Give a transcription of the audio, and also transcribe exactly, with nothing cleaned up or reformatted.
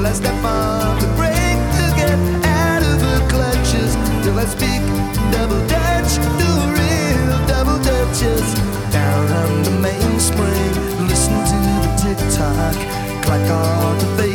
I step on the brake to get out of her clutches, till I speak double Dutch, do real double Dutches. Down on the mainspring, listen to the tick-tock, clock on the